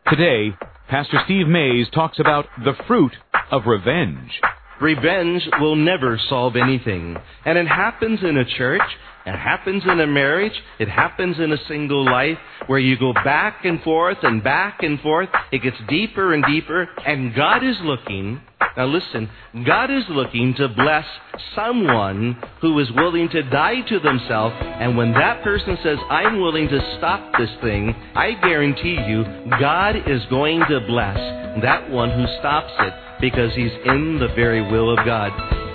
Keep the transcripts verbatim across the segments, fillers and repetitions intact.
Today, Pastor Steve Mays talks about the fruit of revenge. Revenge will never solve anything. And it happens in a church, it happens in a marriage, it happens in a single life where you go back and forth and back and forth. It gets deeper and deeper, and God is looking, now listen, God is looking to bless someone who is willing to die to themselves. And when that person says, I'm willing to stop this thing, I guarantee you, God is going to bless that one who stops it, because he's in the very will of God.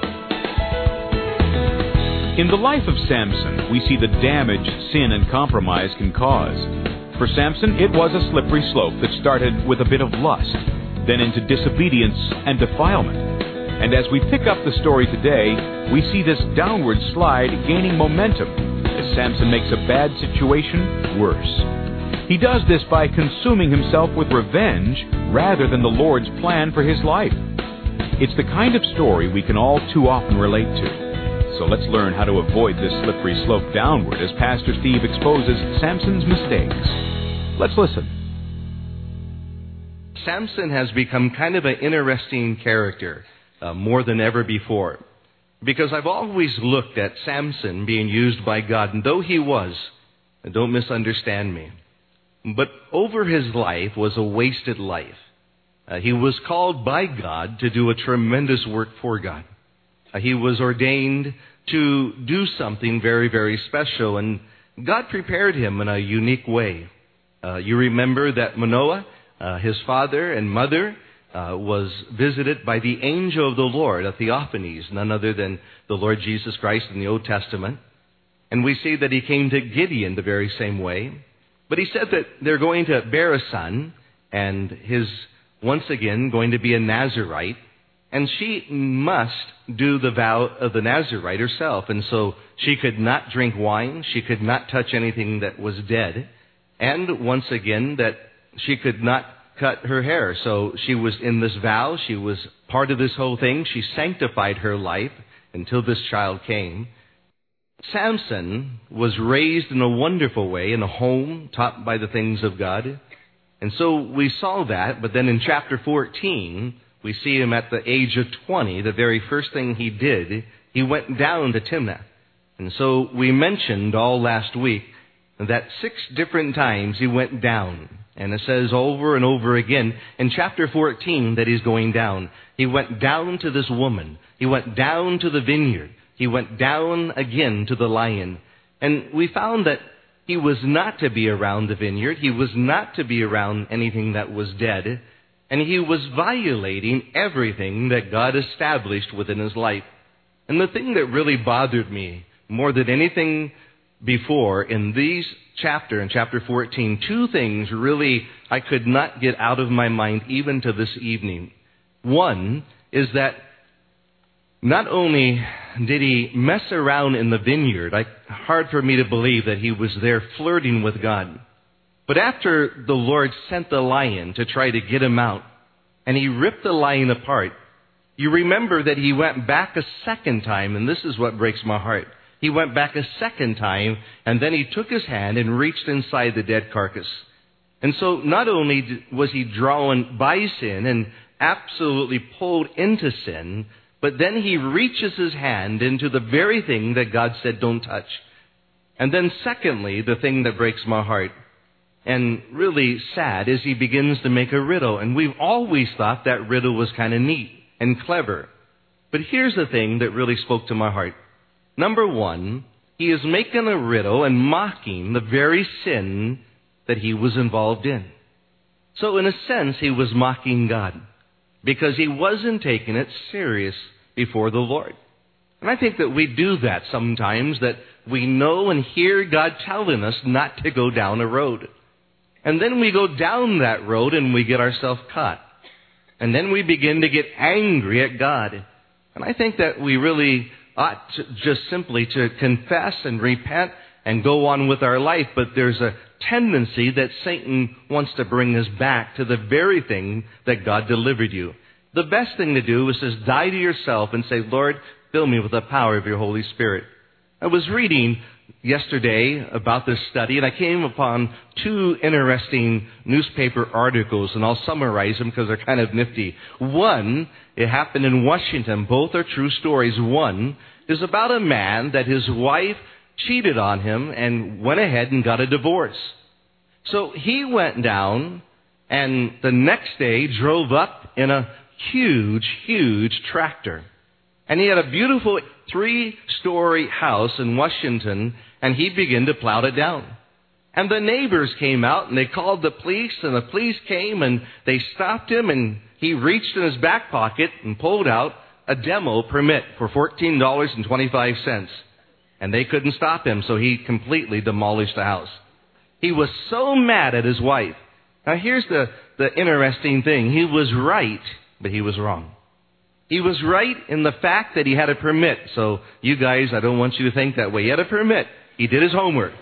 In the life of Samson, we see the damage sin and compromise can cause. For Samson, it was a slippery slope that started with a bit of lust, then into disobedience and defilement. And as we pick up the story today, we see this downward slide gaining momentum as Samson makes a bad situation worse. He does this by consuming himself with revenge rather than the Lord's plan for his life. It's the kind of story we can all too often relate to. So let's learn how to avoid this slippery slope downward as Pastor Steve exposes Samson's mistakes. Let's listen. Samson has become kind of an interesting character, uh, more than ever before. Because I've always looked at Samson being used by God, and though he was, and don't misunderstand me, but over his life was a wasted life. Uh, he was called by God to do a tremendous work for God. Uh, he was ordained to do something very, very special, and God prepared him in a unique way. Uh, you remember that Manoah, uh, his father and mother, uh, was visited by the angel of the Lord, a theophanies, none other than the Lord Jesus Christ in the Old Testament. And we see that he came to Gideon the very same way. But he said that they're going to bear a son, and his, once again, going to be a Nazirite. And she must do the vow of the Nazirite herself. And so she could not drink wine. She could not touch anything that was dead. And once again, that she could not cut her hair. So she was in this vow. She was part of this whole thing. She sanctified her life until this child came. Samson was raised in a wonderful way in a home taught by the things of God. And so we saw that. But then in chapter fourteen, we see him at the age of twenty. The very first thing he did, he went down to Timnath. And so we mentioned all last week that six different times he went down. And it says over and over again in chapter fourteen that he's going down. He went down to this woman. He went down to the vineyard. He went down again to the lion. And we found that he was not to be around the vineyard. He was not to be around anything that was dead. And he was violating everything that God established within his life. And the thing that really bothered me more than anything before in these chapter, in chapter fourteen, two things really I could not get out of my mind even to this evening. One is that not only did he mess around in the vineyard, I, hard for me to believe that he was there flirting with God. But after the Lord sent the lion to try to get him out, and he ripped the lion apart, you remember that he went back a second time, and this is what breaks my heart. He went back a second time, and then he took his hand and reached inside the dead carcass. And so not only was he drawn by sin and absolutely pulled into sin, but then he reaches his hand into the very thing that God said don't touch. And then secondly, the thing that breaks my heart and really sad is he begins to make a riddle. And we've always thought that riddle was kind of neat and clever. But here's the thing that really spoke to my heart. Number one, he is making a riddle and mocking the very sin that he was involved in. So in a sense, he was mocking God because he wasn't taking it serious before the Lord. And I think that we do that sometimes, that we know and hear God telling us not to go down a road. And then we go down that road and we get ourselves caught. And then we begin to get angry at God. And I think that we really ought to just simply to confess and repent and go on with our life. But there's a tendency that Satan wants to bring us back to the very thing that God delivered you. The best thing to do is just die to yourself and say, Lord, fill me with the power of your Holy Spirit. I was reading yesterday about this study, and I came upon two interesting newspaper articles, and I'll summarize them because they're kind of nifty. One, it happened in Washington. Both are true stories. One is about a man that his wife cheated on him and went ahead and got a divorce. So he went down and the next day drove up in a huge, huge tractor. And he had a beautiful three-story house in Washington, and he began to plow it down. And the neighbors came out, and they called the police, and the police came, and they stopped him, and he reached in his back pocket and pulled out a demo permit for fourteen dollars and twenty-five cents. And they couldn't stop him, so he completely demolished the house. He was so mad at his wife. Now here's the, the interesting thing. He was right, but he was wrong. He was right in the fact that he had a permit. So you guys, I don't want you to think that way. He had a permit. He did his homework.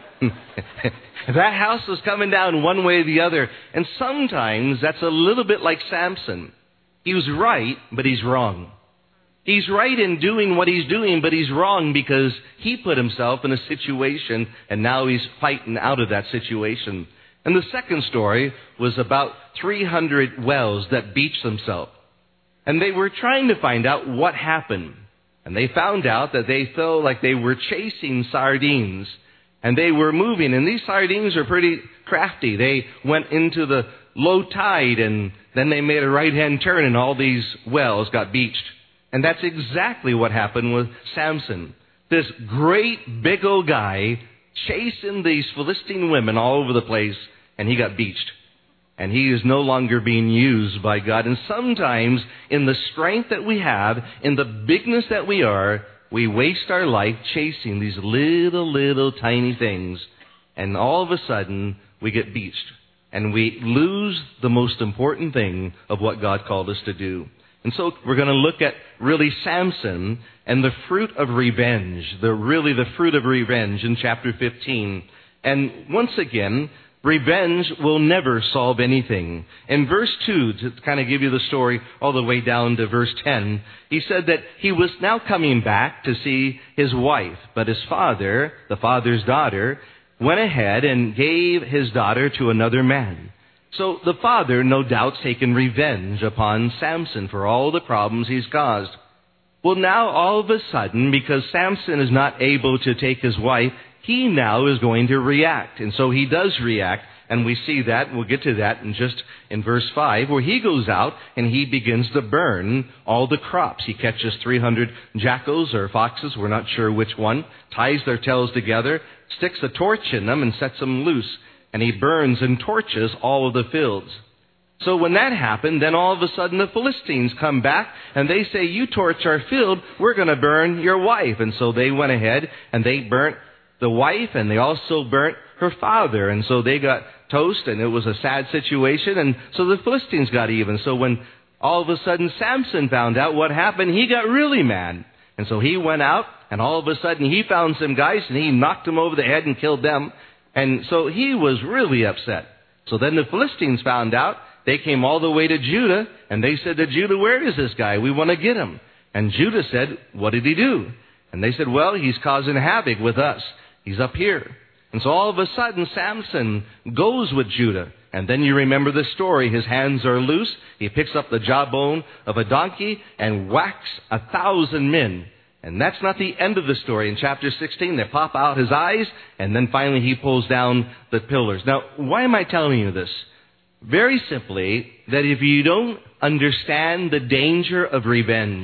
That house was coming down one way or the other. And sometimes that's a little bit like Samson. He was right, but he's wrong. He's right in doing what he's doing, but he's wrong because he put himself in a situation and now he's fighting out of that situation. And the second story was about three hundred wells that beached themselves. And they were trying to find out what happened. And they found out that they felt like they were chasing sardines. And they were moving. And these sardines are pretty crafty. They went into the low tide and then they made a right-hand turn and all these wells got beached. And that's exactly what happened with Samson. This great big old guy chasing these Philistine women all over the place, and he got beached. And he is no longer being used by God. And sometimes in the strength that we have, in the bigness that we are, we waste our life chasing these little, little tiny things. And all of a sudden, we get beached. And we lose the most important thing of what God called us to do. And so we're going to look at really Samson and the fruit of revenge, the really the fruit of revenge in chapter fifteen. And once again, revenge will never solve anything. In verse two, to kind of give you the story all the way down to verse ten, he said that he was now coming back to see his wife, but his father, the father's daughter, went ahead and gave his daughter to another man. So the father, no doubt, taken revenge upon Samson for all the problems he's caused. Well, now all of a sudden, because Samson is not able to take his wife, he now is going to react. And so he does react, and we see that, and we'll get to that in just in verse five, where he goes out and he begins to burn all the crops. He catches three hundred jackals or foxes, we're not sure which one, ties their tails together, sticks a torch in them and sets them loose. And he burns and torches all of the fields. So when that happened, then all of a sudden the Philistines come back and they say, you torch our field, we're going to burn your wife. And so they went ahead and they burnt the wife and they also burnt her father. And so they got toast and it was a sad situation. And so the Philistines got even. So when all of a sudden Samson found out what happened, he got really mad. And so he went out and all of a sudden he found some guys and he knocked them over the head and killed them. And so he was really upset. So then the Philistines found out. They came all the way to Judah, and they said to Judah, where is this guy? We want to get him. And Judah said, what did he do? And they said, well, he's causing havoc with us. He's up here. And so all of a sudden, Samson goes with Judah. And then you remember the story. His hands are loose. He picks up the jawbone of a donkey and whacks a thousand men. And that's not the end of the story. In chapter sixteen, they pop out his eyes, and then finally he pulls down the pillars. Now, why am I telling you this? Very simply, that if you don't understand the danger of revenge,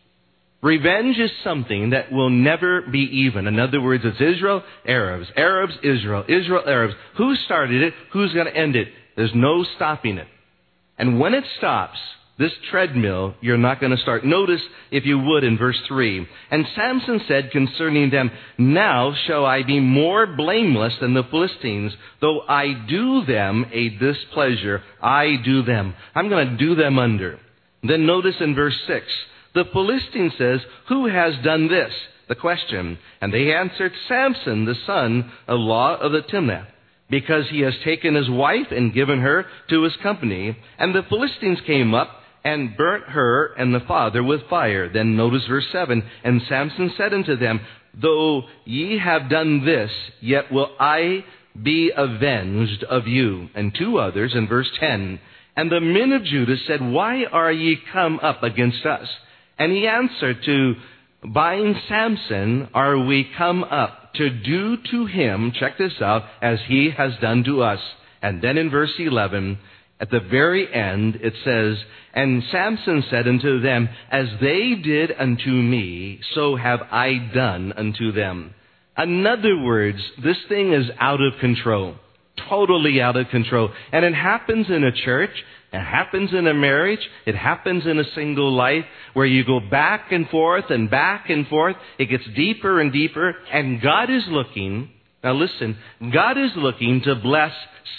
revenge is something that will never be even. In other words, it's Israel, Arabs, Arabs, Israel, Israel, Arabs. Who started it? Who's going to end it? There's no stopping it. And when it stops, this treadmill, you're not going to start. Notice, if you would, in verse three. And Samson said concerning them, now shall I be more blameless than the Philistines, though I do them a displeasure. I do them. I'm going to do them under. Then notice in verse six, the Philistine says, who has done this? The question. And they answered, Samson, the son-in-law of the Timnath, because he has taken his wife and given her to his company. And the Philistines came up and burnt her and the father with fire. Then notice verse seven. And Samson said unto them, though ye have done this, yet will I be avenged of you. And two others in verse ten. And the men of Judah said, Why are ye come up against us? And he answered, To bind Samson are we come up, to do to him, check this out, as he has done to us. And then in verse eleven, at the very end, it says, And Samson said unto them, As they did unto me, so have I done unto them. In other words, this thing is out of control. Totally out of control. And it happens in a church. It happens in a marriage. It happens in a single life where you go back and forth and back and forth. It gets deeper and deeper. And God is looking, now listen, God is looking to bless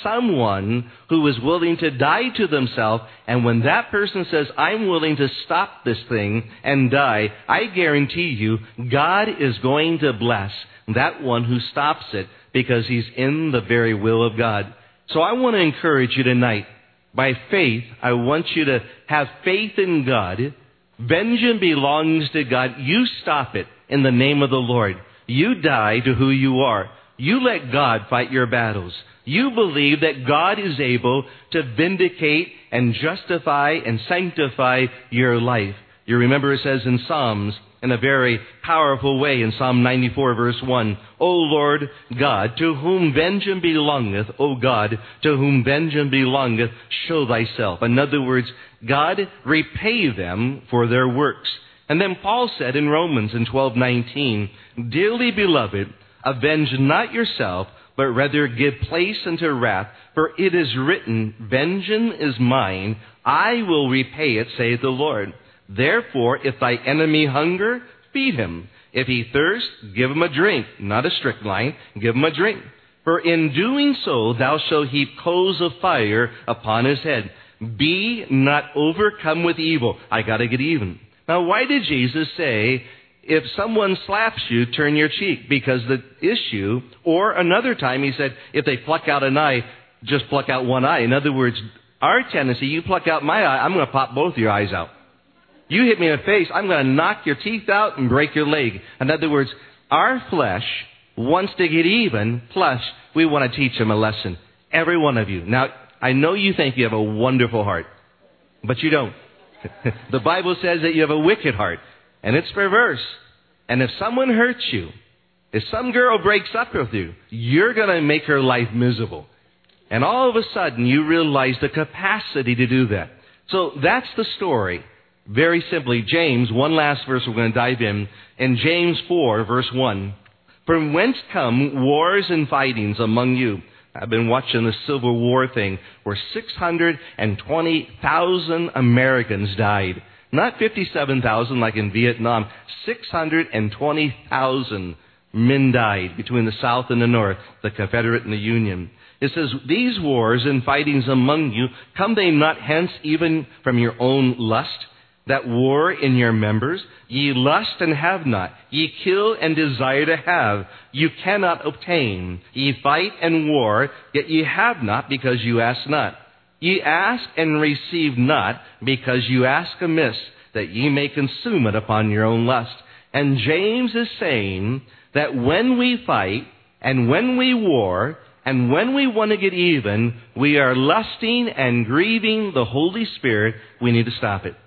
someone who is willing to die to themselves. And when that person says, I'm willing to stop this thing and die, I guarantee you, God is going to bless that one who stops it because he's in the very will of God. So I want to encourage you tonight. By faith, I want you to have faith in God. Vengeance belongs to God. You stop it in the name of the Lord. You die to who you are. You let God fight your battles. You believe that God is able to vindicate and justify and sanctify your life. You remember it says in Psalms, in a very powerful way, in Psalm ninety-four, verse one, O Lord God, to whom vengeance belongeth, O God, to whom vengeance belongeth, show thyself. In other words, God, repay them for their works. And then Paul said in Romans in twelve nineteen, Dearly beloved, avenge not yourself, but rather give place unto wrath, for it is written, Vengeance is mine, I will repay it, saith the Lord. Therefore, if thy enemy hunger, feed him. If he thirst, give him a drink. Not a strychnine, give him a drink. For in doing so, thou shalt heap coals of fire upon his head. Be not overcome with evil. I gotta get even. Now, why did Jesus say, if someone slaps you, turn your cheek? Because the issue, or another time he said, if they pluck out an eye, just pluck out one eye. In other words, our tendency, you pluck out my eye, I'm going to pop both your eyes out. You hit me in the face, I'm going to knock your teeth out and break your leg. In other words, our flesh wants to get even, plus we want to teach them a lesson. Every one of you. Now, I know you think you have a wonderful heart, but you don't. The Bible says that you have a wicked heart, and it's perverse. And if someone hurts you, if some girl breaks up with you, you're going to make her life miserable. And all of a sudden, you realize the capacity to do that. So that's the story. Very simply, James, one last verse we're going to dive in. In James four, verse one. From whence come wars and fightings among you? I've been watching the Civil War thing where six hundred twenty thousand Americans died. Not fifty-seven thousand like in Vietnam. six hundred twenty thousand men died between the South and the North, the Confederate and the Union. It says, These wars and fightings among you, come they not hence even from your own lust? That war in your members, ye lust and have not, ye kill and desire to have, you cannot obtain. Ye fight and war, yet ye have not, because you ask not. Ye ask and receive not, because you ask amiss, that ye may consume it upon your own lust. And James is saying that when we fight, and when we war, and when we want to get even, we are lusting and grieving the Holy Spirit. We need to stop it.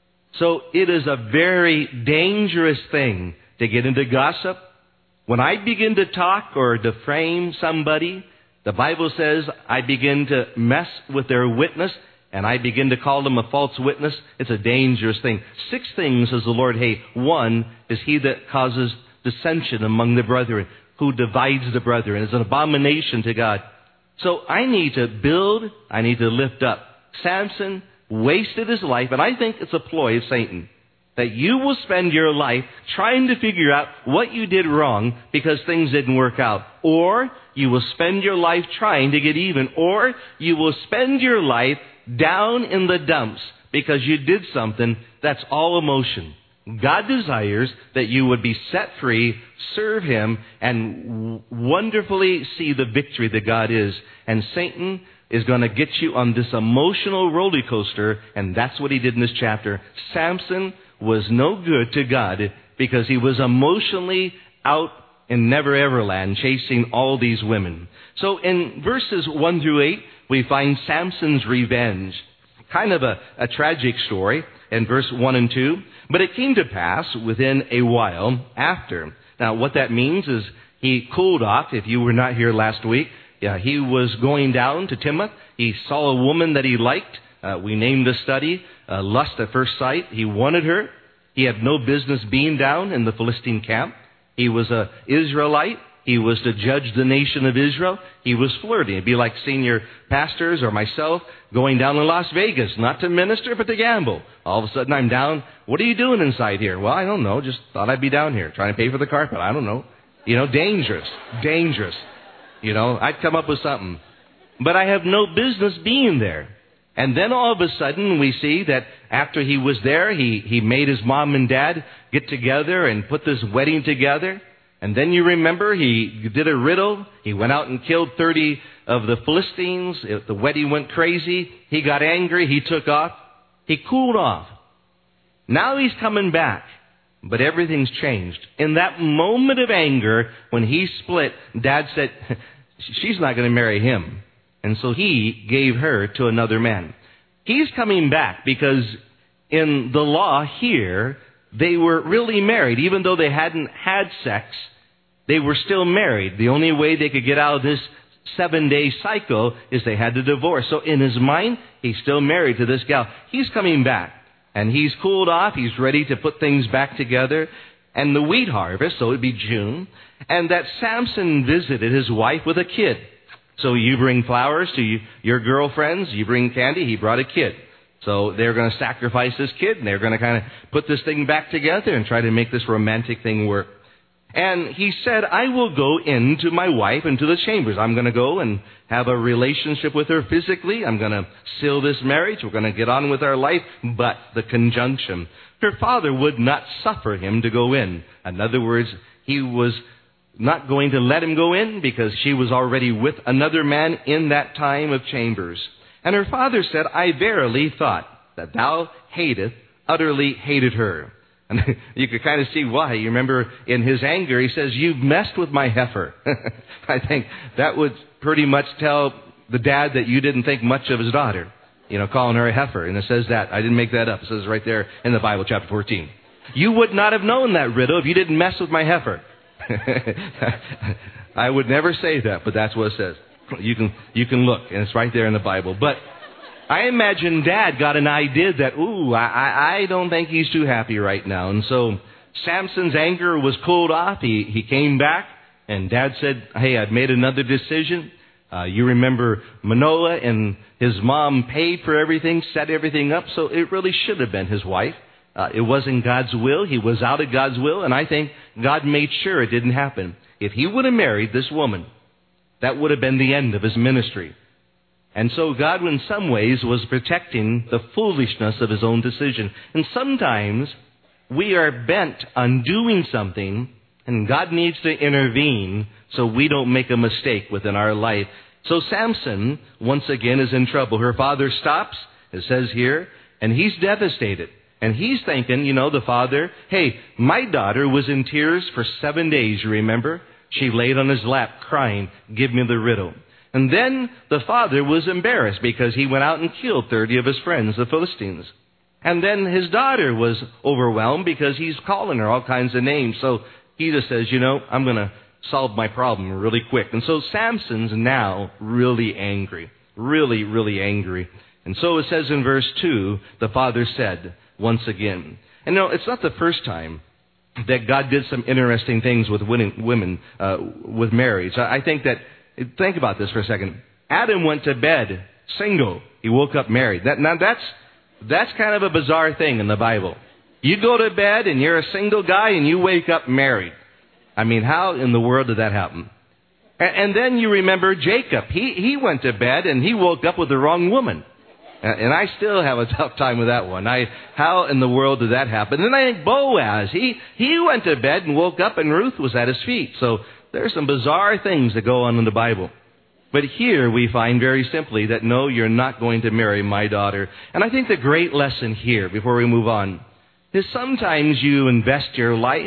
So it is a very dangerous thing to get into gossip. When I begin to talk or defame somebody, the Bible says I begin to mess with their witness and I begin to call them a false witness. It's a dangerous thing. Six things says the Lord hate. One is he that causes dissension among the brethren, who divides the brethren. It's an abomination to God. So I need to build, I need to lift up. Samson wasted his life, and I think it's a ploy of Satan, that you will spend your life trying to figure out what you did wrong because things didn't work out. Or you will spend your life trying to get even. Or you will spend your life down in the dumps because you did something that's all emotion. God desires that you would be set free, serve Him, and wonderfully see the victory that God is. And Satan is going to get you on this emotional roller coaster, and that's what he did in this chapter. Samson was no good to God because he was emotionally out in Never Ever Land chasing all these women. So in verses one through eight, we find Samson's revenge. Kind of a, a tragic story in verse one and two. But it came to pass within a while after. Now what that means is he cooled off. If you were not here last week, yeah, he was going down to Timnath. He saw a woman that he liked. Uh, we named the study uh, Lust at First Sight. He wanted her. He had no business being down in the Philistine camp. He was an Israelite. He was to judge the nation of Israel. He was flirting. It'd be like senior pastors or myself going down to Las Vegas, not to minister, but to gamble. All of a sudden I'm down. What are you doing inside here? Well, I don't know. Just thought I'd be down here trying to pay for the carpet. I don't know. You know, dangerous, dangerous. You know, I'd come up with something. But I have no business being there. And then all of a sudden we see that after he was there, he, he made his mom and dad get together and put this wedding together. And then you remember he did a riddle. He went out and killed thirty of the Philistines. The wedding went crazy. He got angry. He took off. He cooled off. Now he's coming back. But everything's changed. In that moment of anger, when he split, Dad said, she's not going to marry him. And so he gave her to another man. He's coming back because in the law here, they were really married. Even though they hadn't had sex, they were still married. The only way they could get out of this seven-day cycle is they had to divorce. So in his mind, he's still married to this gal. He's coming back. And he's cooled off. He's ready to put things back together. And the wheat harvest, so it'd be June. And that Samson visited his wife with a kid. So you bring flowers to you, your girlfriends. You bring candy. He brought a kid. So they're going to sacrifice this kid. And they're going to kind of put this thing back together and try to make this romantic thing work. And he said, I will go into my wife into the chambers. I'm going to go and have a relationship with her physically. I'm going to seal this marriage. We're going to get on with our life. But the conjunction, her father would not suffer him to go in. In other words, he was not going to let him go in because she was already with another man in that time of chambers. And her father said, I verily thought that thou hateth, utterly hated her. And you could kind of see why. You remember in his anger, he says, you've messed with my heifer. I think that would pretty much tell the dad that you didn't think much of his daughter, you know, calling her a heifer. And it says that. I didn't make that up. It says right there in the Bible, chapter fourteen. You would not have known that riddle if you didn't mess with my heifer. I would never say that, but that's what it says. You can, you can look, and it's right there in the Bible. But I imagine Dad got an idea that, ooh, I, I don't think he's too happy right now. And so Samson's anger was cooled off. He, he came back, and Dad said, hey, I've made another decision. Uh, you remember Manoah and his mom paid for everything, set everything up, so it really should have been his wife. Uh, it wasn't God's will. He was out of God's will, and I think God made sure it didn't happen. If he would have married this woman, that would have been the end of his ministry. And so God, in some ways, was protecting the foolishness of his own decision. And sometimes we are bent on doing something, and God needs to intervene so we don't make a mistake within our life. So Samson, once again, is in trouble. Her father stops, it says here, and he's devastated. And he's thinking, you know, the father, hey, my daughter was in tears for seven days, you remember? She laid on his lap crying, give me the riddle. And then the father was embarrassed because he went out and killed thirty of his friends, the Philistines. And then his daughter was overwhelmed because he's calling her all kinds of names. So he just says, you know, I'm going to solve my problem really quick. And so Samson's now really angry, really, really angry. And so it says in verse two, the father said once again, and no, it's not the first time that God did some interesting things with women, uh, with marriage. I think that, think about this for a second. Adam went to bed single. He woke up married. That, now that's, that's kind of a bizarre thing in the Bible. You go to bed and you're a single guy and you wake up married. I mean, how in the world did that happen? And, and then you remember Jacob. He, he went to bed and he woke up with the wrong woman. And I still have a tough time with that one. I, how in the world did that happen? And then I think Boaz, he, he went to bed and woke up and Ruth was at his feet. So there are some bizarre things that go on in the Bible. But here we find very simply that no, you're not going to marry my daughter. And I think the great lesson here, before we move on, is sometimes you invest your life,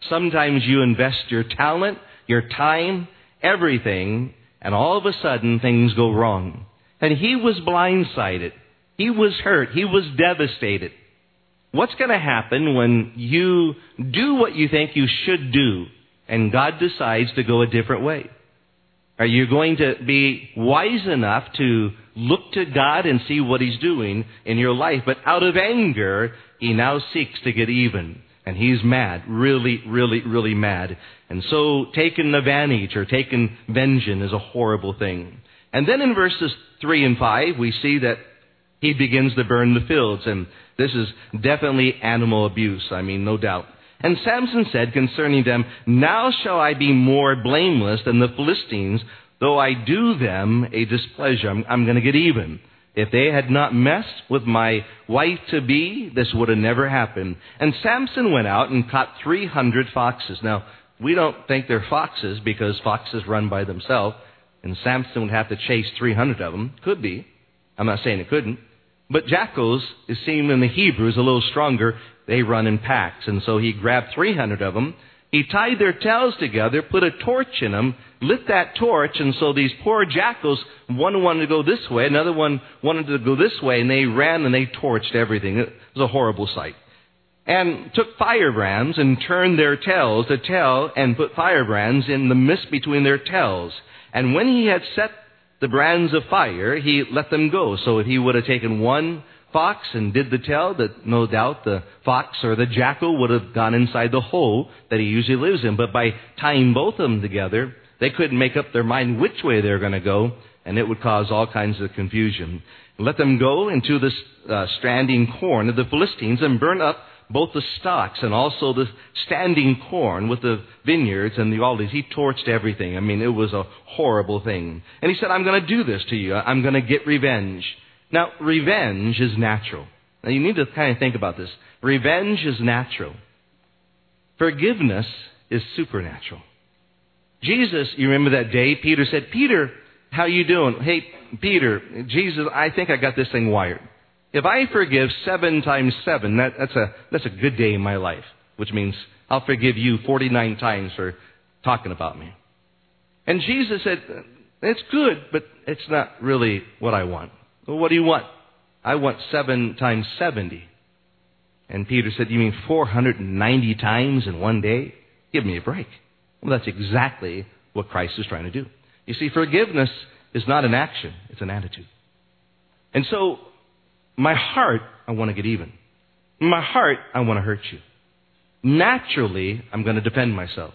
Sometimes you invest your talent, your time, everything, and all of a sudden things go wrong. And he was blindsided. He was hurt. He was devastated. What's going to happen when you do what you think you should do and God decides to go a different way? Are you going to be wise enough to look to God and see what He's doing in your life? But out of anger, he now seeks to get even. And he's mad, really, really, really mad. And so taking advantage or taking vengeance is a horrible thing. And then in verses three and five, we see that he begins to burn the fields. And this is definitely animal abuse, I mean, no doubt. And Samson said concerning them, now shall I be more blameless than the Philistines, though I do them a displeasure. I'm, I'm going to get even. If they had not messed with my wife-to-be, this would have never happened. And Samson went out and caught three hundred foxes. Now, we don't think they're foxes because foxes run by themselves. And Samson would have to chase three hundred of them. Could be. I'm not saying it couldn't. But jackals, it seemed in the Hebrew, is a little stronger. They run in packs. And so he grabbed three hundred of them. He tied their tails together, put a torch in them, lit that torch, and so these poor jackals, one wanted to go this way, another one wanted to go this way, and they ran and they torched everything. It was a horrible sight. And took firebrands and turned their tails to tail and put firebrands in the mist between their tails. And when he had set the brands of fire, he let them go. So if he would have taken one fox and did the tail, that no doubt the fox or the jackal would have gone inside the hole that he usually lives in. But by tying both of them together, they couldn't make up their mind which way they were going to go, and it would cause all kinds of confusion. Let them go into the uh, standing corn of the Philistines and burn up both the stalks and also the standing corn with the vineyards and the olives. He torched everything. I mean, it was a horrible thing. And he said, I'm going to do this to you. I'm going to get revenge. Now, revenge is natural. Now, you need to kind of think about this. Revenge is natural. Forgiveness is supernatural. Jesus, you remember that day, Peter said, Peter, how you doing? Hey, Peter, Jesus, I think I got this thing wired. If I forgive seven times seven, that, that's a that's a good day in my life, which means I'll forgive you forty-nine times for talking about me. And Jesus said, it's good, but it's not really what I want. Well, what do you want? I want seven times seventy. And Peter said, you mean four hundred ninety times in one day? Give me a break. Well, that's exactly what Christ is trying to do. You see, forgiveness is not an action, it's an attitude. And so, my heart, I want to get even. In my heart, I want to hurt you. Naturally, I'm going to defend myself.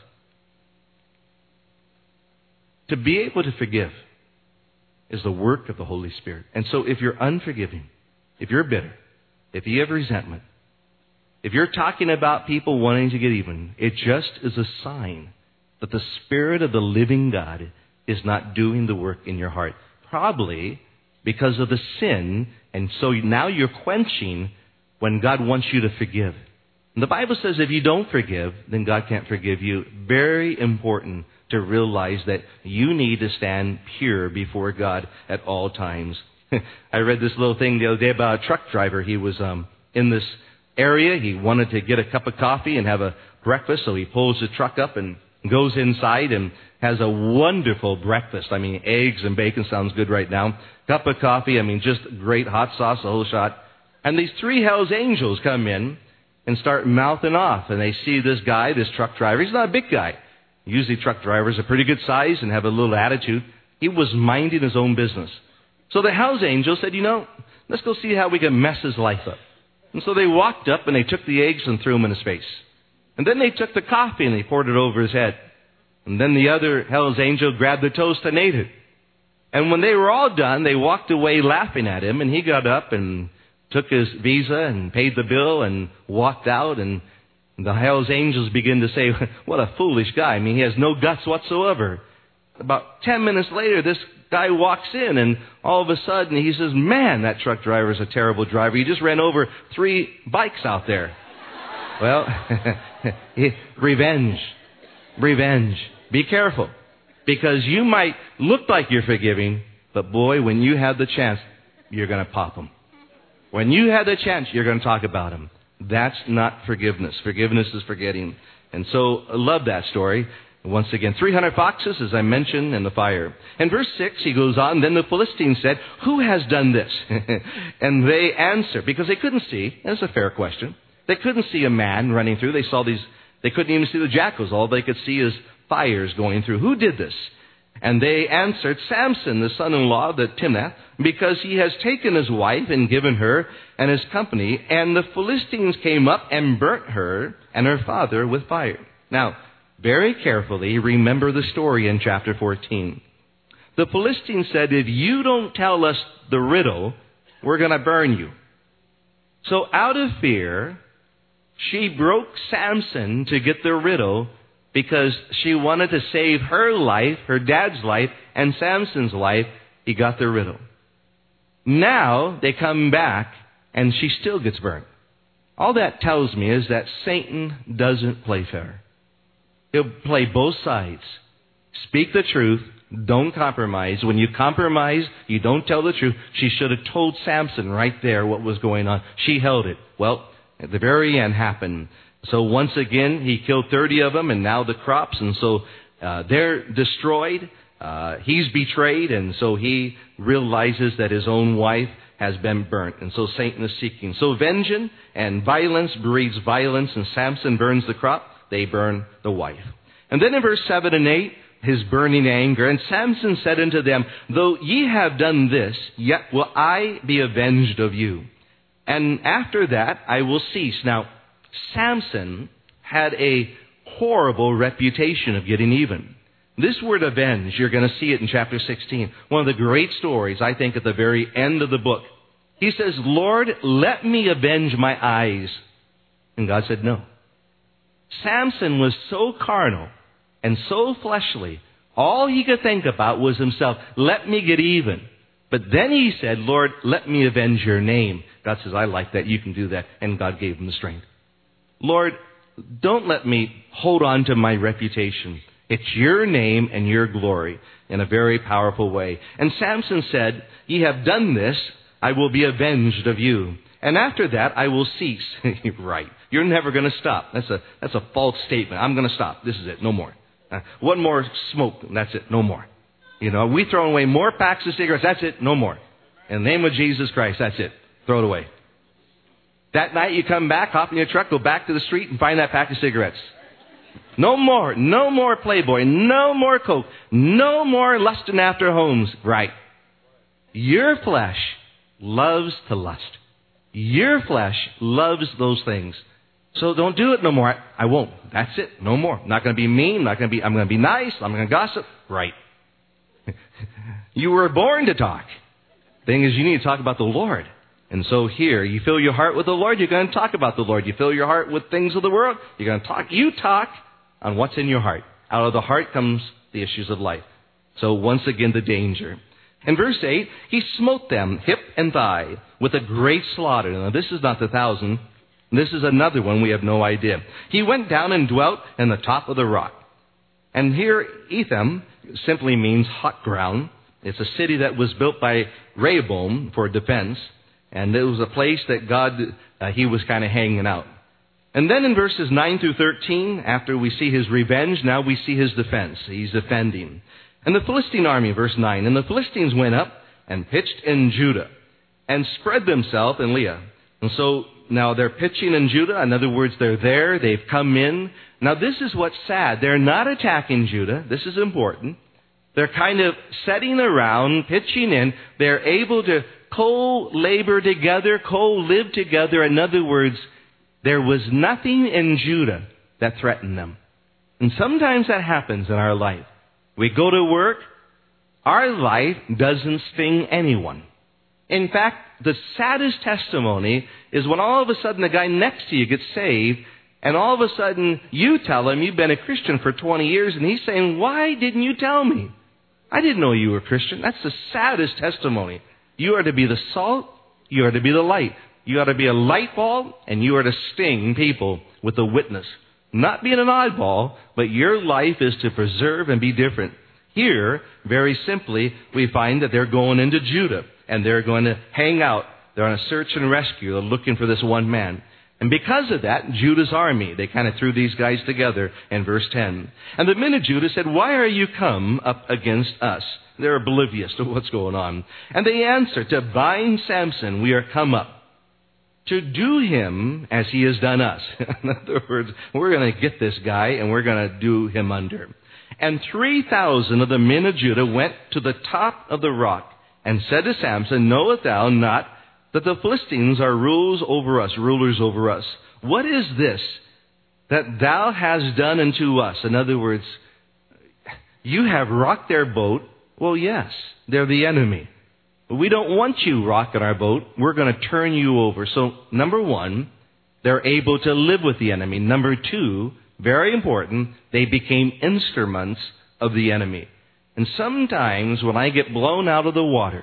To be able to forgive is the work of the Holy Spirit. And so if you're unforgiving, if you're bitter, if you have resentment, if you're talking about people wanting to get even, it just is a sign that the Spirit of the living God is not doing the work in your heart. Probably because of the sin, and so now you're quenching when God wants you to forgive. And the Bible says if you don't forgive, then God can't forgive you. Very important to realize that you need to stand pure before God at all times. I read this little thing the other day about a truck driver. He was um, in this area. He wanted to get a cup of coffee and have a breakfast, so he pulls the truck up and goes inside and has a wonderful breakfast. I mean, eggs and bacon sounds good right now. Cup of coffee, I mean, just great hot sauce, a whole shot. And these three Hell's Angels come in and start mouthing off. And they see this guy, this truck driver. He's not a big guy. Usually truck drivers are pretty good size and have a little attitude. He was minding his own business. So the Hell's Angels said, you know, let's go see how we can mess his life up. And so they walked up and they took the eggs and threw them in his face. And then they took the coffee and they poured it over his head. And then the other Hell's Angel grabbed the toast and ate it. And when they were all done, they walked away laughing at him. And he got up and took his Visa and paid the bill and walked out. And the Hell's Angels begin to say, what a foolish guy. I mean, he has no guts whatsoever. About ten minutes later, this guy walks in and all of a sudden he says, man, that truck driver is a terrible driver. He just ran over three bikes out there. Well, revenge. Revenge. Be careful. Because you might look like you're forgiving, but boy, when you have the chance, you're going to pop them. When you have the chance, you're going to talk about them. That's not forgiveness. Forgiveness is forgetting. And so I love that story. Once again, three hundred foxes, as I mentioned, in the fire. In verse six, he goes on, then the Philistines said, who has done this? And they answer, because they couldn't see. That's a fair question. They couldn't see a man running through. They saw these, they couldn't even see the jackals. All they could see is fires going through. Who did this? And they answered, Samson, the son-in-law of the Timnath, because he has taken his wife and given her and his company. And the Philistines came up and burnt her and her father with fire. Now, very carefully, remember the story in chapter fourteen. The Philistines said, if you don't tell us the riddle, we're going to burn you. So out of fear, she broke Samson to get the riddle because she wanted to save her life, her dad's life, and Samson's life. He got the riddle. Now they come back and she still gets burnt. All that tells me is that Satan doesn't play fair. He'll play both sides. Speak the truth. Don't compromise. When you compromise, you don't tell the truth. She should have told Samson right there what was going on. She held it. Well, at the very end happened. So once again, he killed thirty of them, and now the crops. And so uh, they're destroyed. Uh, he's betrayed, and so he realizes that his own wife has been burnt. And so Satan is seeking. So vengeance and violence breeds violence, and Samson burns the crop. They burn the wife. And then in verse seven and eight, his burning anger. And Samson said unto them, though ye have done this, yet will I be avenged of you. And after that I will cease. Now, Samson had a horrible reputation of getting even. This word avenge, you're going to see it in chapter sixteen. One of the great stories, I think, at the very end of the book. He says, Lord, let me avenge my eyes. And God said, no. Samson was so carnal and so fleshly, all he could think about was himself. Let me get even. But then he said, Lord, let me avenge your name. God says, I like that. You can do that. And God gave him the strength. Lord, don't let me hold on to my reputation. It's your name and your glory in a very powerful way. And Samson said, ye have done this, I will be avenged of you. And after that, I will cease. Right. You're never going to stop. That's a, that's a false statement. I'm going to stop. This is it. No more. Uh, one more smoke. And that's it. No more. You know, we throw away more packs of cigarettes. That's it. No more. In the name of Jesus Christ. That's it. Throw it away. That night you come back, hop in your truck, go back to the street and find that pack of cigarettes. No more. No more Playboy. No more Coke. No more lusting after homes. Right. Your flesh loves to lust. Your flesh loves those things. So don't do it no more. I, I won't. That's it. No more. I'm not going to be mean. I'm not going to be, I'm going to be nice. I'm going to gossip. Right. You were born to talk. Thing is, you need to talk about the Lord. And so here, you fill your heart with the Lord, you're going to talk about the Lord. You fill your heart with things of the world, you're going to talk. You talk on what's in your heart. Out of the heart comes the issues of life. So once again, the danger. In verse eight, he smote them hip and thigh with a great slaughter. Now this is not the thousand. This is another one we have no idea. He went down and dwelt in the top of the rock. And here, Etham simply means hot ground. It's a city that was built by Rehoboam for defense. And it was a place that God, uh, he was kind of hanging out. And then in verses nine through thirteen, after we see his revenge, now we see his defense. He's defending. And the Philistine army, verse nine, and the Philistines went up and pitched in Judah and spread themselves in Leah. And so now they're pitching in Judah. In other words, they're there. They've come in. Now this is what's sad. They're not attacking Judah. This is important. They're kind of setting around, pitching in. They're able to co-labor together, co-live together. In other words, there was nothing in Judah that threatened them. And sometimes that happens in our life. We go to work. Our life doesn't sting anyone. In fact, the saddest testimony is when all of a sudden the guy next to you gets saved, and all of a sudden you tell him you've been a Christian for twenty years, and he's saying, why didn't you tell me? I didn't know you were a Christian. That's the saddest testimony. You are to be the salt. You are to be the light. You are to be a light bulb, and you are to sting people with a witness. Not being an oddball, but your life is to preserve and be different. Here, very simply, we find that they're going into Judah, and they're going to hang out. They're on a search and rescue. They're looking for this one man. And because of that, Judah's army, they kind of threw these guys together in verse ten. And the men of Judah said, "Why are you come up against us?" They're oblivious to what's going on. And they answered, "To bind Samson we are come up, to do him as he has done us." In other words, we're going to get this guy and we're going to do him under. And three thousand of the men of Judah went to the top of the rock and said to Samson, "Knowest thou not that the Philistines are rulers over us, rulers over us? What is this that thou hast done unto us?" In other words, you have rocked their boat. Well, yes, they're the enemy. We don't want you rocking our boat. We're going to turn you over. So, number one, they're able to live with the enemy. Number two, very important, they became instruments of the enemy. And sometimes when I get blown out of the water,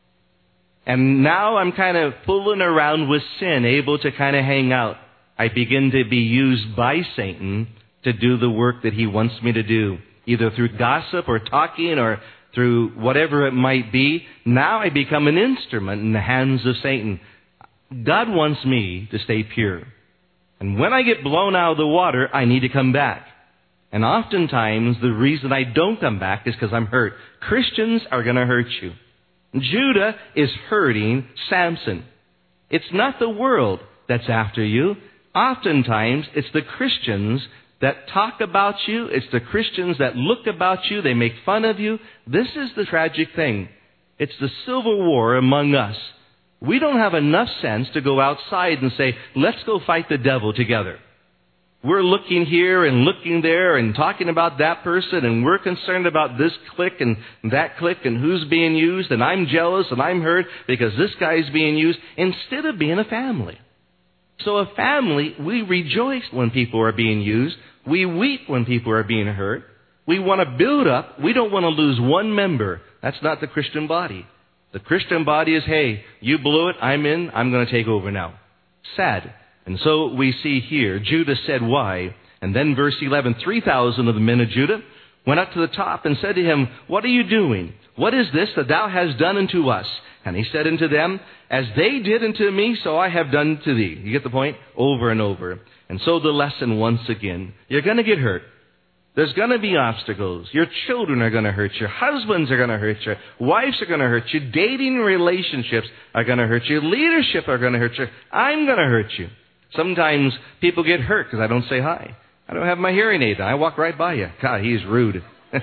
and now I'm kind of fooling around with sin, able to kind of hang out, I begin to be used by Satan to do the work that he wants me to do, either through gossip or talking or through whatever it might be. Now I become an instrument in the hands of Satan. God wants me to stay pure. And when I get blown out of the water, I need to come back. And oftentimes the reason I don't come back is because I'm hurt. Christians are going to hurt you. Judah is hurting Samson. It's not the world that's after you. Oftentimes, it's the Christians that talk about you. It's the Christians that look about you. They make fun of you. This is the tragic thing. It's the civil war among us. We don't have enough sense to go outside and say, "Let's go fight the devil together." We're looking here and looking there and talking about that person, and we're concerned about this clique and that clique and who's being used, and I'm jealous and I'm hurt because this guy's being used, instead of being a family. So a family, we rejoice when people are being used. We weep when people are being hurt. We want to build up. We don't want to lose one member. That's not the Christian body. The Christian body is, hey, you blew it, I'm in, I'm going to take over now. Sad. And so we see here, Judah said, "Why?" And then verse eleven, three thousand of the men of Judah went up to the top and said to him, "What are you doing? What is this that thou hast done unto us?" And he said unto them, "As they did unto me, so I have done to thee." You get the point? Over and over. And so the lesson once again, you're going to get hurt. There's going to be obstacles. Your children are going to hurt you. Husbands are going to hurt you. Wives are going to hurt you. Dating relationships are going to hurt you. Leadership are going to hurt you. I'm going to hurt you. Sometimes people get hurt because I don't say hi. I don't have my hearing aid on. I walk right by you. God, he's rude.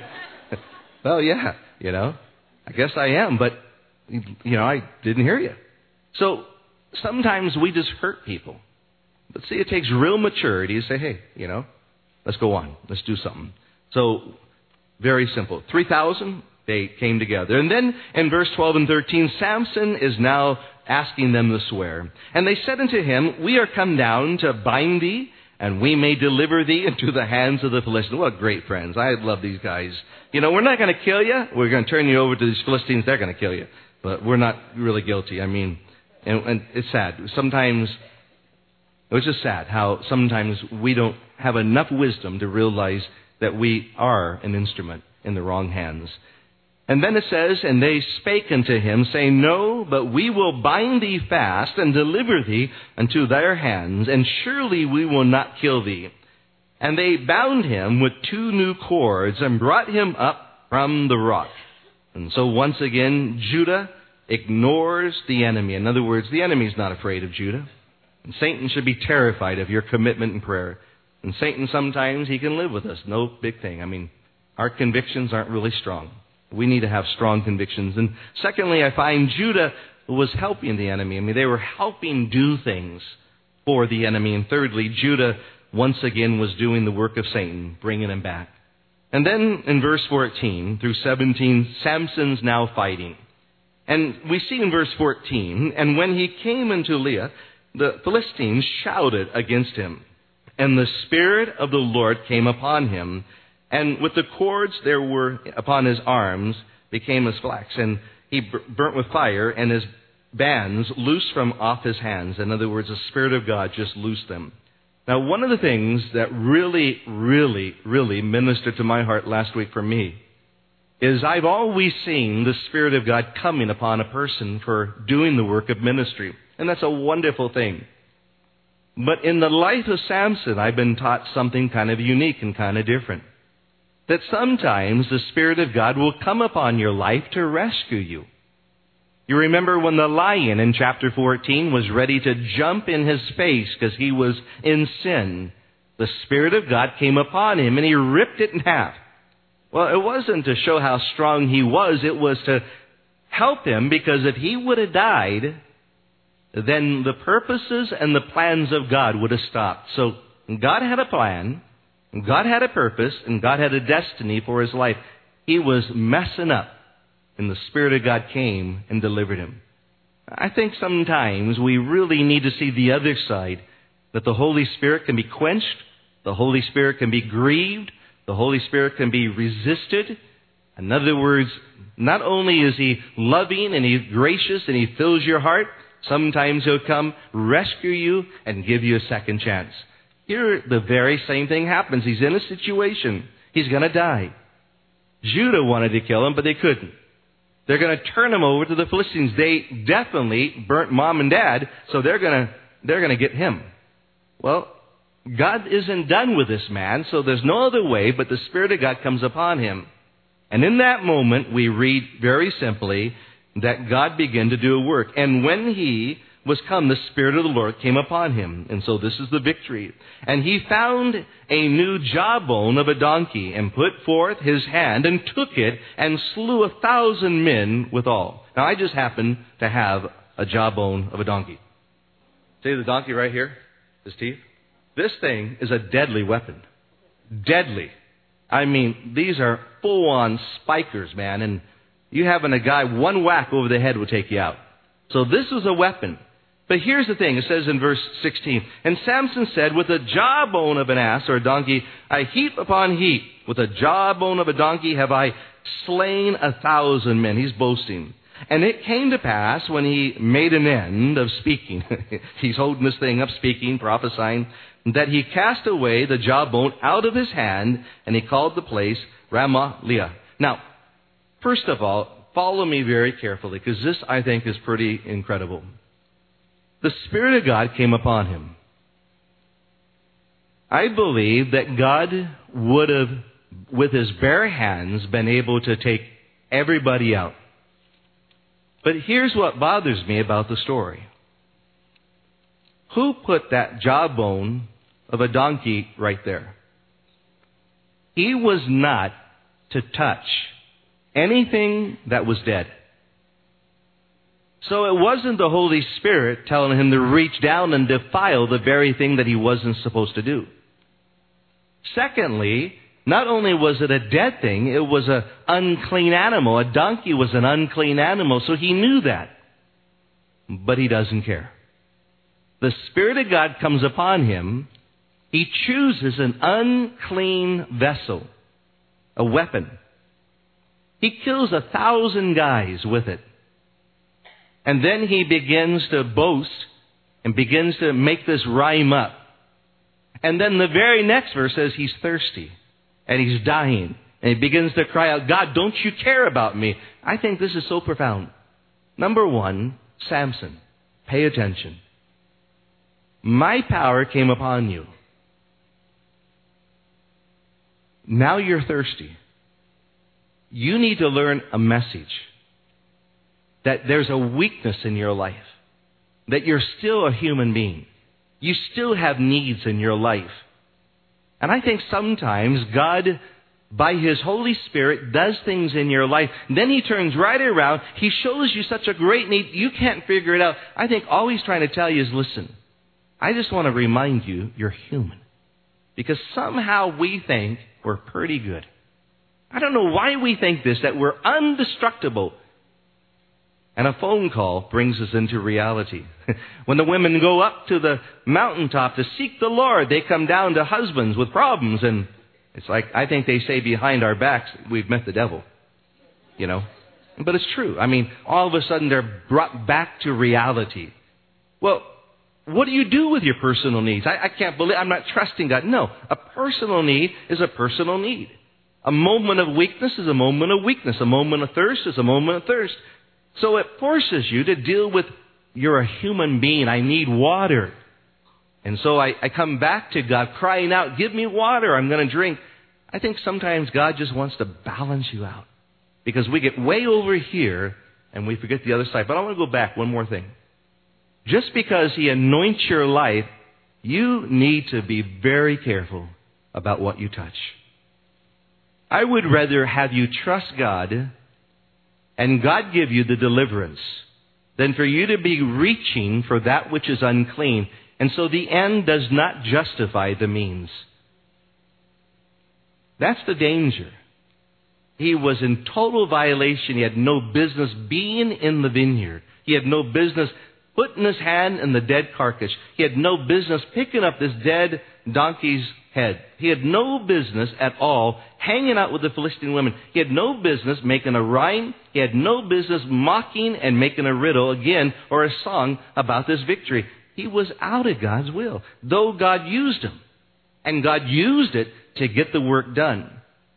Well, yeah, you know, I guess I am, but, you know, I didn't hear you. So sometimes we just hurt people. But see, it takes real maturity to say, hey, you know, let's go on. Let's do something. So, very simple. three thousand, they came together. And then in verse twelve and thirteen, Samson is now asking them to swear. "And they said unto him, We are come down to bind thee, and we may deliver thee into the hands of the Philistines." What great friends. I love these guys. You know, we're not going to kill you. We're going to turn you over to these Philistines. They're going to kill you. But we're not really guilty. I mean, and, and it's sad. Sometimes, it's just sad how sometimes we don't have enough wisdom to realize that we are an instrument in the wrong hands. And then it says, "And they spake unto him, saying, No, but we will bind thee fast and deliver thee unto their hands, and surely we will not kill thee. And they bound him with two new cords and brought him up from the rock." And so once again, Judah ignores the enemy. In other words, the enemy is not afraid of Judah. And Satan should be terrified of your commitment in prayer. And Satan, sometimes he can live with us. No big thing. I mean, our convictions aren't really strong. We need to have strong convictions. And secondly, I find Judah was helping the enemy. I mean, they were helping do things for the enemy. And thirdly, Judah once again was doing the work of Satan, bringing him back. And then in verse fourteen through seventeen, Samson's now fighting. And we see in verse fourteen, "And when he came into Leah, the Philistines shouted against him. And the Spirit of the Lord came upon him, and with the cords there were upon his arms became as flax, and he burnt with fire, and his bands loosed from off his hands." In other words, the Spirit of God just loosed them. Now, one of the things that really, really, really ministered to my heart last week for me is I've always seen the Spirit of God coming upon a person for doing the work of ministry. And that's a wonderful thing. But in the life of Samson, I've been taught something kind of unique and kind of different. That sometimes the Spirit of God will come upon your life to rescue you. You remember when the lion in chapter fourteen was ready to jump in his face because he was in sin. The Spirit of God came upon him and he ripped it in half. Well, it wasn't to show how strong he was. It was to help him, because if he would have died, then the purposes and the plans of God would have stopped. So God had a plan, God had a purpose, and God had a destiny for his life. He was messing up, and the Spirit of God came and delivered him. I think sometimes we really need to see the other side, that the Holy Spirit can be quenched, the Holy Spirit can be grieved, the Holy Spirit can be resisted. In other words, not only is he loving and he's gracious and he fills your heart, sometimes he'll come rescue you and give you a second chance. Here, the very same thing happens. He's in a situation. He's going to die. Judah wanted to kill him, but they couldn't. They're going to turn him over to the Philistines. They definitely burnt mom and dad, so they're going to, they're going to get him. Well, God isn't done with this man, so there's no other way but the Spirit of God comes upon him. And in that moment, we read very simply that God began to do a work. And when he was come, the Spirit of the Lord came upon him. And so this is the victory. And he found a new jawbone of a donkey and put forth his hand and took it and slew a thousand men withal. Now, I just happen to have a jawbone of a donkey. See the donkey right here? His teeth? This thing is a deadly weapon. Deadly. I mean, these are full-on spikers, man. And you having a guy, one whack over the head will take you out. So this was a weapon. But here's the thing. It says in verse sixteen, and Samson said, with a jawbone of an ass or a donkey, I heap upon heap. With a jawbone of a donkey have I slain a thousand men. He's boasting. And it came to pass when he made an end of speaking, he's holding this thing up, speaking, prophesying, that he cast away the jawbone out of his hand, and he called the place Ramah-Leah. Now, first of all, follow me very carefully, because this, I think, is pretty incredible. The Spirit of God came upon him. I believe that God would have, with his bare hands, been able to take everybody out. But here's what bothers me about the story. Who put that jawbone of a donkey right there? He was not to touch anything that was dead. So it wasn't the Holy Spirit telling him to reach down and defile the very thing that he wasn't supposed to do. Secondly, not only was it a dead thing, it was an unclean animal. A donkey was an unclean animal, so he knew that. But he doesn't care. The Spirit of God comes upon him. He chooses an unclean vessel, a weapon. He kills a thousand guys with it. And then he begins to boast and begins to make this rhyme up. And then the very next verse says he's thirsty and he's dying. And he begins to cry out, God, don't you care about me? I think this is so profound. Number one, Samson, pay attention. My power came upon you. Now you're thirsty. You need to learn a message. That there's a weakness in your life. That you're still a human being. You still have needs in your life. And I think sometimes God, by His Holy Spirit, does things in your life. Then He turns right around. He shows you such a great need. You can't figure it out. I think all He's trying to tell you is, listen, I just want to remind you, you're human. Because somehow we think we're pretty good. I don't know why we think this, that we're indestructible. And a phone call brings us into reality. When the women go up to the mountaintop to seek the Lord, they come down to husbands with problems. And it's like, I think they say behind our backs, we've met the devil. You know? But it's true. I mean, all of a sudden they're brought back to reality. Well, what do you do with your personal needs? I, I can't believe, I'm not trusting God. No, a personal need is a personal need. A moment of weakness is a moment of weakness. A moment of thirst is a moment of thirst. So it forces you to deal with, you're a human being. I need water. And so I, I come back to God crying out, give me water, I'm going to drink. I think sometimes God just wants to balance you out. Because we get way over here and we forget the other side. But I want to go back one more thing. Just because He anoints your life, you need to be very careful about what you touch. I would rather have you trust God and God give you the deliverance than for you to be reaching for that which is unclean. And so the end does not justify the means. That's the danger. He was in total violation. He had no business being in the vineyard. He had no business putting his hand in the dead carcass. He had no business picking up this dead donkey's head. He had no business at all hanging out with the Philistine women. He had no business making a rhyme. He had no business mocking and making a riddle again or a song about this victory. He was out of God's will, though God used him. And God used it to get the work done.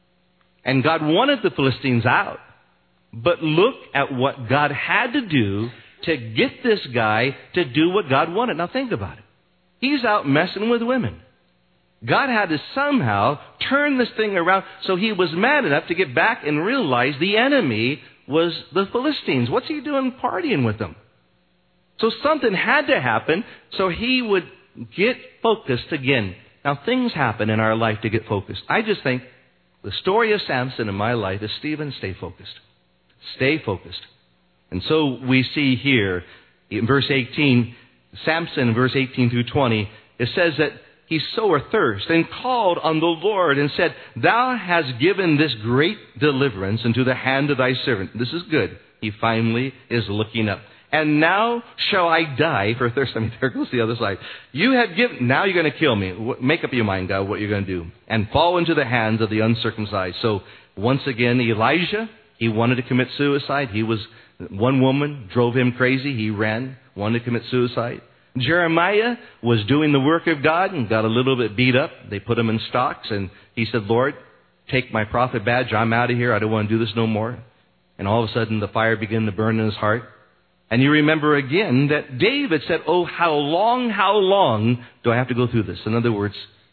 And God wanted the Philistines out. But look at what God had to do to get this guy to do what God wanted. Now think about it. He's out messing with women. God had to somehow turn this thing around, so he was mad enough to get back and realize the enemy was the Philistines. What's he doing partying with them? So something had to happen so he would get focused again. Now things happen in our life to get focused. I just think the story of Samson in my life is, Stephen, stay focused. Stay focused. And so we see here in verse eighteen, Samson, verse eighteen through twenty, it says that he sore thirst and called on the Lord and said, Thou hast given this great deliverance into the hand of thy servant. This is good. He finally is looking up. And now shall I die for thirst. I mean, there goes the other side. You have given, now you're going to kill me. Make up your mind, God, what you're going to do. And fall into the hands of the uncircumcised. So once again, Elijah, he wanted to commit suicide. He was, one woman drove him crazy. He ran, wanted to commit suicide. Jeremiah was doing the work of God and got a little bit beat up. They put him in stocks and he said, Lord, take my prophet badge. I'm out of here. I don't want to do this no more. And all of a sudden the fire began to burn in his heart. And you remember again that David said, oh, how long, how long do I have to go through this? In other words,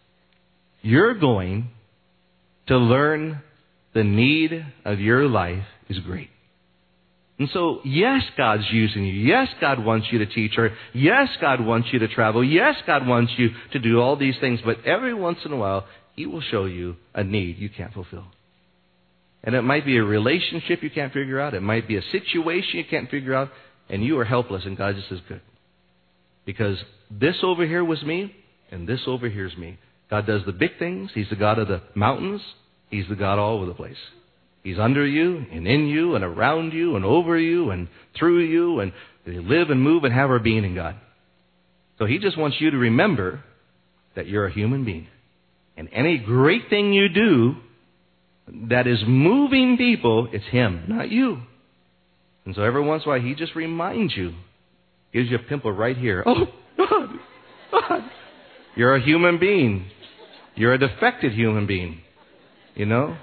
you're going to learn the need of your life is great. And so, yes, God's using you. Yes, God wants you to teach her. Yes, God wants you to travel. Yes, God wants you to do all these things. But every once in a while, He will show you a need you can't fulfill. And it might be a relationship you can't figure out. It might be a situation you can't figure out. And you are helpless, and God just says, good. Because this over here was me, and this over here is me. God does the big things. He's the God of the mountains. He's the God all over the place. He's under you, and in you, and around you, and over you, and through you, and we live and move and have our being in God. So He just wants you to remember that you're a human being. And any great thing you do that is moving people, it's Him, not you. And so every once in a while, He just reminds you, gives you a pimple right here. Oh, God, God. You're a human being. You're a defective human being. You know?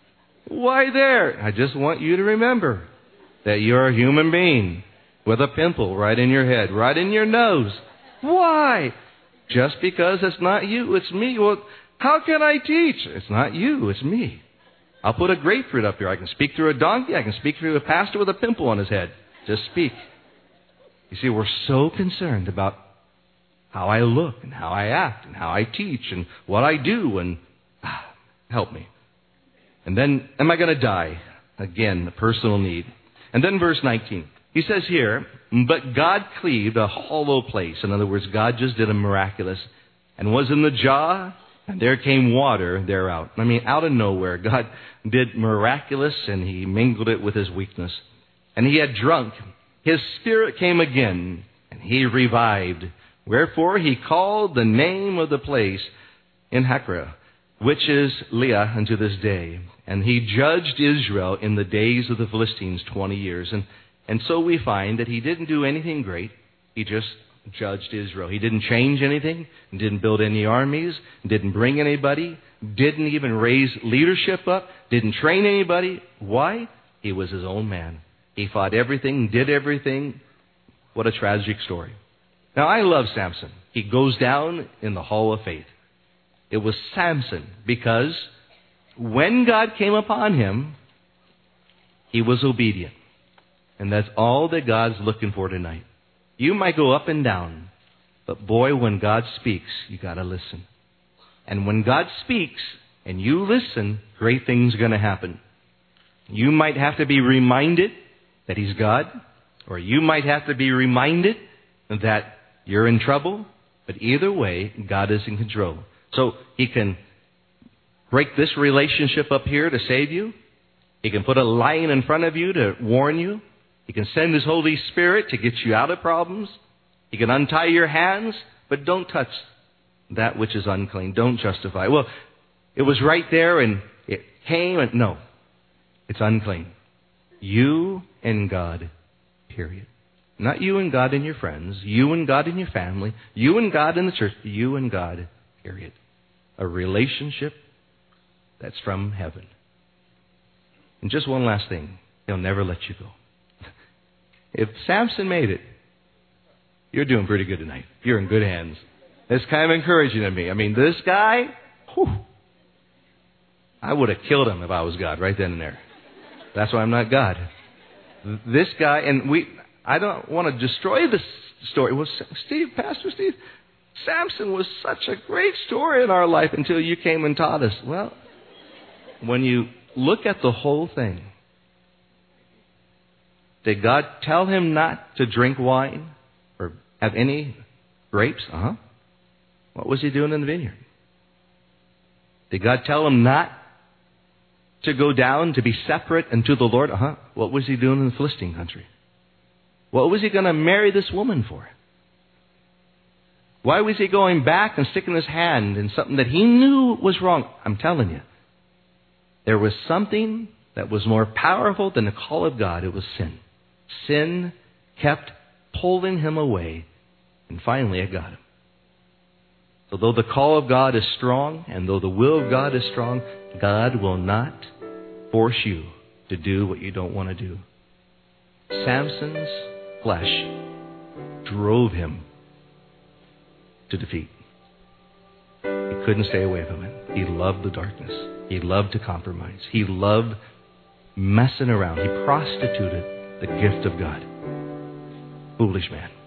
Why there? I just want you to remember that you're a human being with a pimple right in your head, right in your nose. Why? Just because it's not you, it's me. Well, how can I teach? It's not you, it's me. I'll put a grapefruit up here. I can speak through a donkey. I can speak through a pastor with a pimple on his head. Just speak. You see, we're so concerned about how I look and how I act and how I teach and what I do, and ah, help me. And then, am I going to die? Again, a personal need. And then verse nineteen. He says here, but God cleaved a hollow place. In other words, God just did a miraculous. And was in the jaw, and there came water thereout. I mean, out of nowhere, God did miraculous, and He mingled it with His weakness. And he had drunk. His spirit came again, and he revived. Wherefore he called the name of the place En-hakkore, which is Leah unto this day. And he judged Israel in the days of the Philistines twenty years. And, and so we find that he didn't do anything great. He just judged Israel. He didn't change anything, didn't build any armies, didn't bring anybody, didn't even raise leadership up, didn't train anybody. Why? He was his own man. He fought everything, did everything. What a tragic story. Now, I love Samson. He goes down in the hall of faith. It was Samson because when God came upon him, he was obedient. And that's all that God's looking for tonight. You might go up and down, but boy, when God speaks, you got to listen. And when God speaks and you listen, great things are going to happen. You might have to be reminded that He's God, or you might have to be reminded that you're in trouble, but either way, God is in control. So He can break this relationship up here to save you. He can put a lion in front of you to warn you. He can send His Holy Spirit to get you out of problems. He can untie your hands, but don't touch that which is unclean. Don't justify. Well, it was right there and it came and no, it's unclean. You and God, period. Not you and God and your friends, you and God and your family, you and God in the church, you and God, period. A relationship that's from heaven. And just one last thing. He'll never let you go. If Samson made it, you're doing pretty good tonight. You're in good hands. It's kind of encouraging to me. I mean, this guy, whew, I would have killed him if I was God right then and there. That's why I'm not God. This guy, and we, I don't want to destroy this story. Well, Steve, Pastor Steve, Samson was such a great story in our life until you came and taught us. Well, when you look at the whole thing, did God tell him not to drink wine or have any grapes? Uh-huh. What was he doing in the vineyard? Did God tell him not to go down to be separate unto the Lord? Uh-huh. What was he doing in the Philistine country? What was he going to marry this woman for? Why was he going back and sticking his hand in something that he knew was wrong? I'm telling you, there was something that was more powerful than the call of God. It was sin. Sin kept pulling him away, and finally it got him. So though the call of God is strong, and though the will of God is strong, God will not force you to do what you don't want to do. Samson's flesh drove him to defeat. He couldn't stay away from it. He loved the darkness. He loved to compromise. He loved messing around. He prostituted the gift of God. Foolish man.